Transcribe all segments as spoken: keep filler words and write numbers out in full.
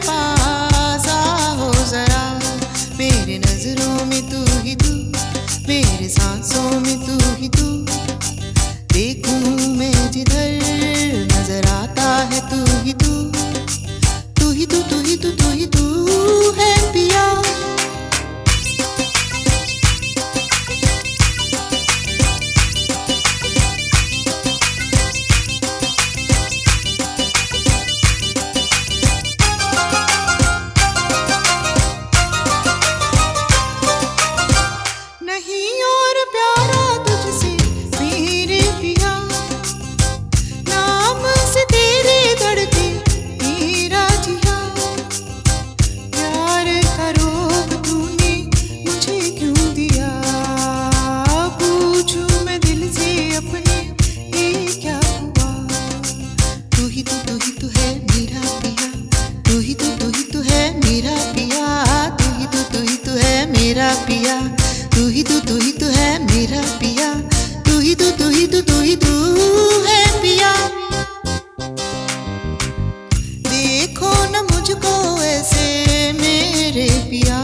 पास आओ जरा, मेरे नजरों में तू ही तू, मेरे सांसों में तू ही तू। देखूं मैं जिधर नजर आता है तू ही तू, तू ही तू, तू ही तू, तू ही तू है पिया। नहीं और प्यारा तुझसे मेरे पिया, नाम से तेरे धड़के मेरा जिया। प्यार का रोग तूने मुझे क्यों दिया, पूछूं मैं दिल से अपने ये क्या हुआ। तू ही तू, तू ही तू है मेरा पिया, तू ही तू, तू ही तू है मेरा पिया, तू ही तू, तू ही तू है मेरा पिया, तू ही तू, तू ही तू है मेरा पिया, तू ही तू, तू ही तू, तू ही तू है पिया। देखो न मुझको ऐसे मेरे पिया।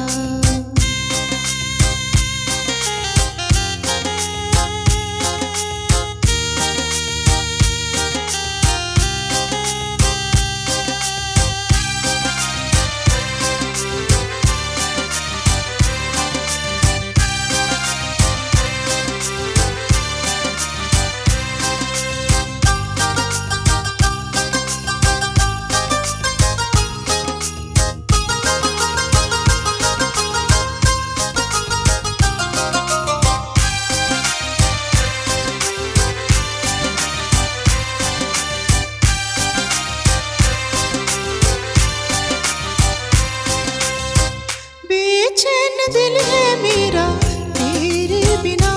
बेचैन दिल है मेरा तेरे बिना,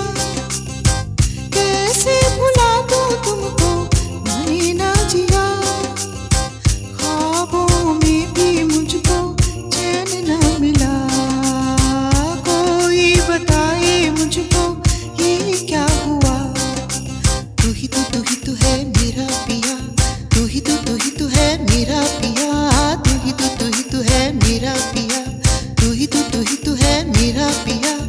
कैसे भुला दूं तुमको मैंने ना जिया। ख्वाबों में भी मुझको चैन ना मिला, कोई बताए मुझको ये क्या हुआ। तू ही तू, तू ही तू है मेरा पिया, तू ही तू, तू ही तू है मेरा पिया, तू ही तू, तू ही तू है मेरा पिया, तू ही तू, तू ही तू है मेरा पिया।